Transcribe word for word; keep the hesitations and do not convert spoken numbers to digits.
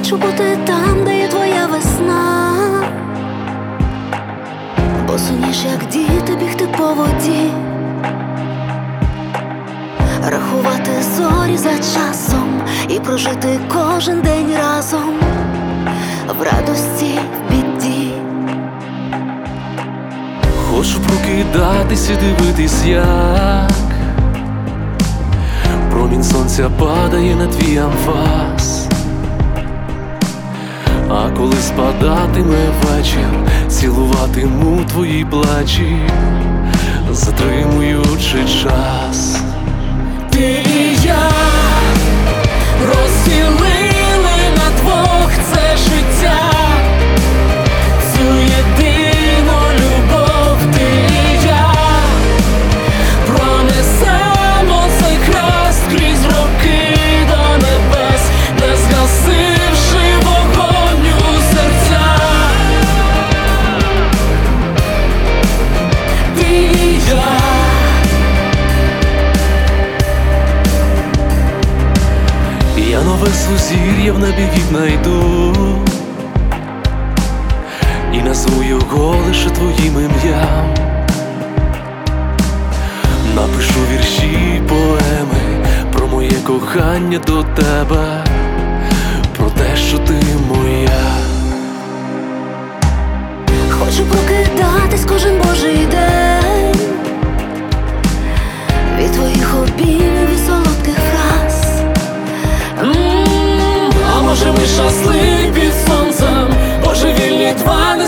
Хочу бути там, де є твоя весна, бо суміш, як діти, бігти по воді, рахувати зорі за часом і прожити кожен день разом, в радості, в біді. Хочу прокидатись і дивитись, як промінь сонця падає на твій анфас. А коли спадатиме вечір, цілуватиму твої плечі, затримуючи час. Ти і я розділили на двох це життя, цю єдину любов. Ти і я пронесемо цей хрест крізь роки до небес, не згасивши вогонь у серцях. Ти і я. Я нове сузір'я в небі віднайду і назву його лише твоїм ім'ям. Напишу вірші, поеми про моє кохання до тебе, про те, що ти моя. Хочу прокидатись кожен божий день від твоїх обіймів і солодких фраз. М-м, а може ми щасливі під сонцем, божевільні два